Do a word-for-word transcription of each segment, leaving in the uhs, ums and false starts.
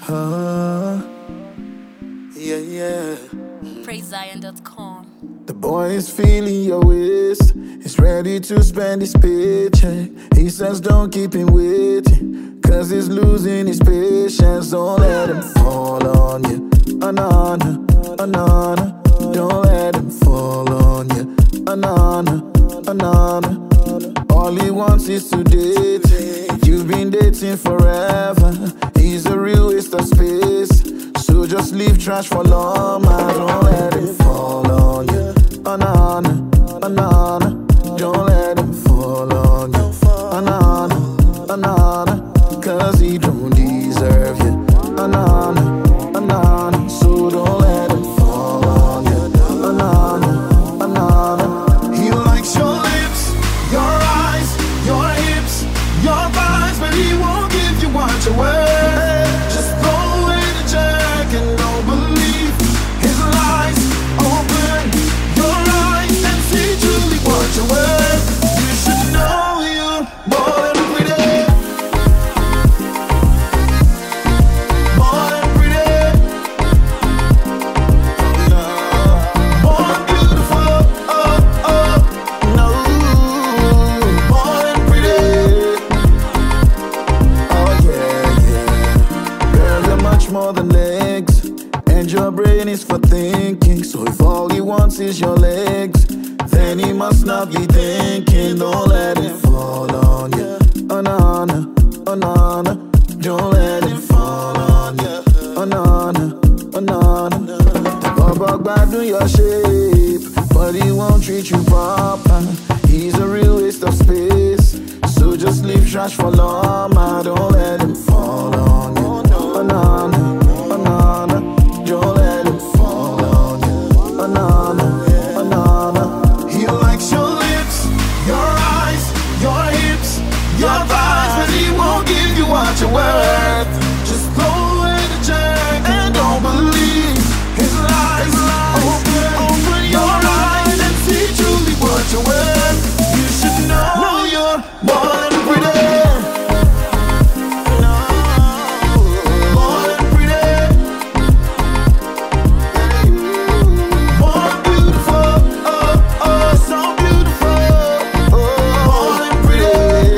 Uh, yeah, yeah. praise zion dot com. The boy is feeling your waist. He's ready to spend his paycheck. He says don't keep him waiting, cause he's losing his patience. Don't let him fall on you. Anana, anana. Don't let him fall on you. Anana, anana. All he wants is to date. You've been dating forever. He's a real waste of space. So just leave trash for Loma. Don't let him fall on you. Anana, anana. Don't let him fall on you. Anana, anana. Cause he don't deserve you. Anana, anana. So don't let him fall on you. Anana, anana. He likes your lips, your eyes, your hips, your thighs, but he won't give you what you worth. Just throw away the check and don't believe his lies. Open your eyes and see truly what you're worth. You should know you're more than pretty, more than pretty, more than beautiful. Oh, oh, no, more than pretty. Oh yeah, yeah. Girl, you're much more than legs, and your brain is for thinking. So if all he wants is your legs, then he must not be thinking. Don't let it fall on you. Anana, anana. Don't let it fall on you. Anana, anana. Baba do your shape, but he won't treat you proper. He's a real waste of space. So just leave trash for Loma. Don't let him fall on you. Anana, anana. Don't let him fall on you. Anana, anana. He likes your lips, your eyes, your hips, your thighs, but he won't give you what you're worth. Just throw away the check and don't believe his lies. Open, open your eyes and see truly what you're worth. You should know you're more than pretty. No, more than pretty, more beautiful. Oh, oh, so beautiful. Oh, more than pretty.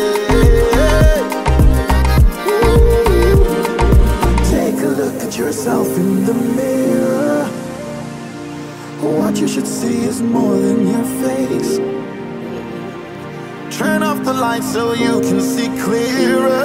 Take a look at yourself in the mirror. What you should see is more than your face. Turn off the lights so you can see clearer.